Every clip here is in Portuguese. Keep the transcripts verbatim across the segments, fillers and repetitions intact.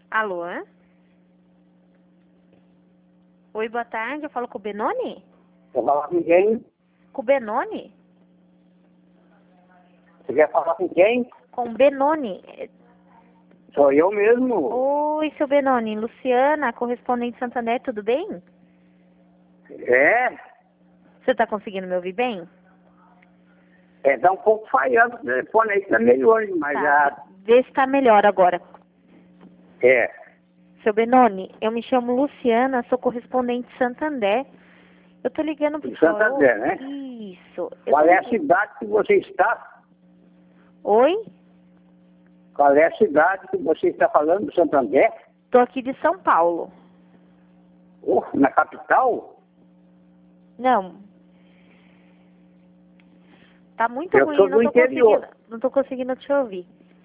Alô? Oi, boa tarde. Eu falo com o Benoni? Quer falar com quem? Com o Benoni? Você quer falar com quem? Com o Benoni. Sou eu mesmo. Oi, seu Benoni. Luciana, correspondente Santander, tudo bem? É? Você tá conseguindo me ouvir bem? É, tá um pouco falhando o telefone aí, tá meio longe, mas Tá. já... Vê se tá melhor agora. É. Seu Benoni, eu me chamo Luciana, sou correspondente Santander. Eu tô ligando pro Em senhor. Santander, né? Isso. Eu Qual tô é a ligando- cidade que você está? Oi? Qual é a cidade que você está falando, Santander? Tô aqui de São Paulo. Oh, na capital? Não. Tá muito Eu ruim, sou não do tô interior. conseguindo, não tô conseguindo te ouvir.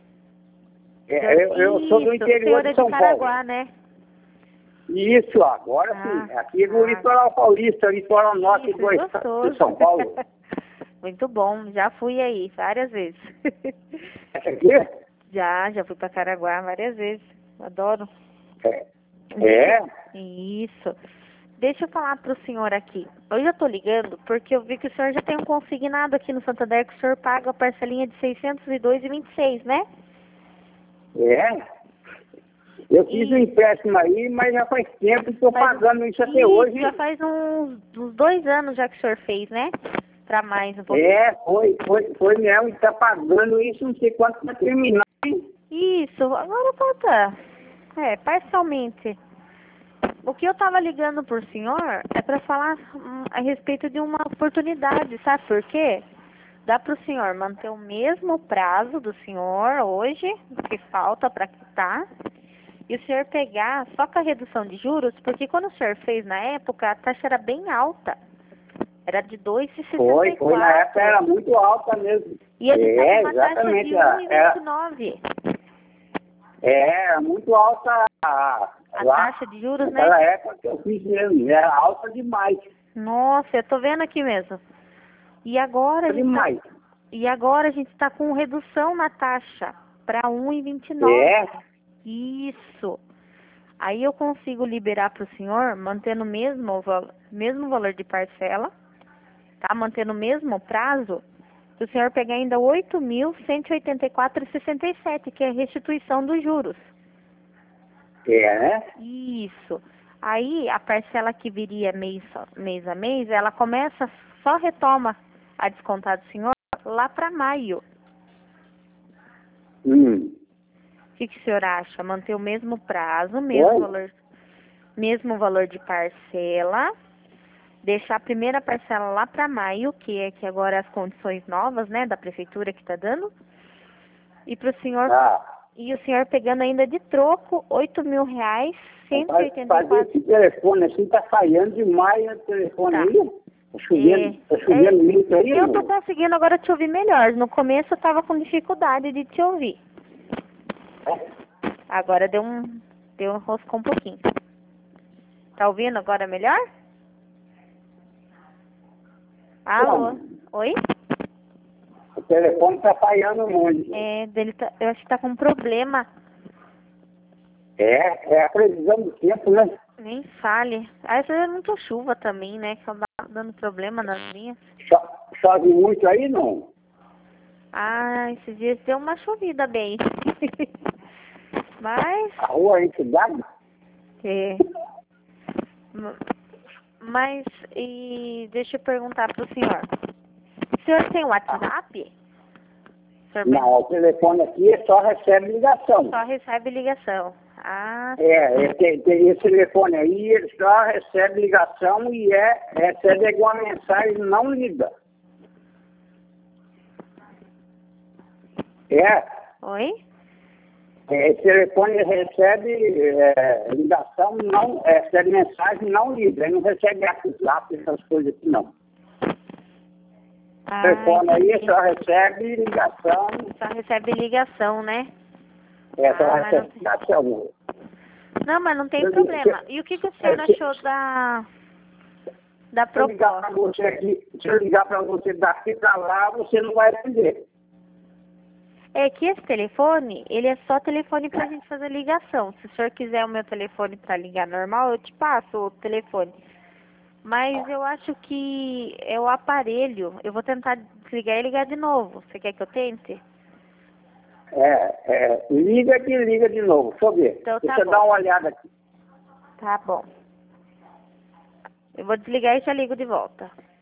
É, eu, eu sou do Isso, o interior senhor de é São de Caraguá, né? Paulo. Isso, agora Ah, sim. Aqui é no ah. litoral paulista, litoral norte Isso, do estado gostoso. de São Paulo. Muito bom, já fui aí várias vezes. Aqui? Já, já fui pra Caraguá várias vezes. Adoro. É. É? Isso. Deixa eu falar pro senhor aqui. Hoje eu tô ligando porque eu vi que o senhor já tem um consignado aqui no Santander que o senhor paga a parcelinha de seiscentos e dois reais e vinte e seis, né? É? Eu fiz um E- empréstimo aí, mas já faz tempo que estou Faz- pagando isso até Isso, hoje. já faz uns, uns dois anos já que o senhor fez, né? Pra mais um pouquinho. É, foi, foi, foi mesmo, está pagando isso, não sei quanto para terminar. hein? Isso, agora falta. É, parcialmente. O que eu tava ligando por senhor é para falar hum, a respeito de uma oportunidade, sabe por quê? Dá para o senhor manter o mesmo prazo do senhor hoje, que falta para quitar, e o senhor pegar só com a redução de juros, porque quando o senhor fez na época, a taxa era bem alta. Era de dois vírgula sessenta Foi, e foi, na época quatro. era muito alta mesmo. E ele está É, com uma taxa exatamente, de um vírgula vinte e era, nove. é, era muito alta A lá, taxa de juros, né? naquela época que eu fiz mesmo, era alta demais, Nossa, eu tô vendo aqui mesmo. E agora a gente tá, demais. e agora a gente está com redução na taxa para um vírgula vinte e nove. É, Isso. Aí eu consigo liberar para o senhor, mantendo o mesmo, val- mesmo valor de parcela, tá? Mantendo o mesmo prazo, se o senhor pegar ainda oito mil cento e oitenta e quatro reais e sessenta e sete, que é a restituição dos juros. é, né? Isso. Aí a parcela que viria mês, mês a mês, ela começa, só retoma a descontar do senhor lá para maio. Hum. O que, que o senhor acha? Manter o mesmo prazo, mesmo Oi? valor, mesmo valor de parcela, deixar a primeira parcela lá para maio, que é que agora as condições novas, né, da prefeitura que está dando, e para o senhor, Ah, e o senhor pegando ainda de troco oito mil reais, cento e faz- oitenta e fazer quatro. esse telefone assim, tá falhando demais o telefone Tá. aí. Tá chovendo, tá chovendo É, muito aí, eu tô não? conseguindo agora te ouvir melhor. No começo eu tava com dificuldade de te ouvir. Agora deu um, deu um roscou um pouquinho. Tá ouvindo agora melhor? Alô? Não. Oi? O telefone tá falhando muito. É, dele tá, eu acho que tá com um problema. É, é a previsão do tempo, né? Nem fale. Aí às vezes é muita chuva também, né? Que tá dando problema nas linhas. Cho- Chove muito aí, não? Ah, esses dias deu uma chovida bem. Mas, A rua aí, cidade? é. M- Mas, e deixa eu perguntar pro senhor. O senhor tem WhatsApp? O senhor Não, o telefone aqui só recebe ligação. só recebe ligação. Ah, É, é, tem, tem esse telefone aí, ele só recebe ligação e é, recebe alguma mensagem não lida. É, oi? é, esse telefone recebe é, ligação, não, é, recebe mensagem não lida. Ele não recebe WhatsApp, essas coisas assim, não. O Ah, telefone aí entendi. só recebe ligação, Só recebe ligação, né? é, só Ah, mas não recebe tem... ligação. Não, mas não tem Eu- problema. E o que, que o senhor eu- achou da, da Se eu ligar proposta? para você aqui, se eu ligar para você daqui para lá, você não vai atender. É que esse telefone, ele é só telefone pra gente fazer ligação. Se o senhor quiser o meu telefone pra ligar normal, eu te passo o telefone. Mas eu acho que é o aparelho. Eu vou tentar desligar e ligar de novo. Você quer que eu tente? É, é, liga que liga de novo. Deixa eu ver. Então tá Deixa eu bom. dar uma olhada aqui. Tá bom. Eu vou desligar e já ligo de volta.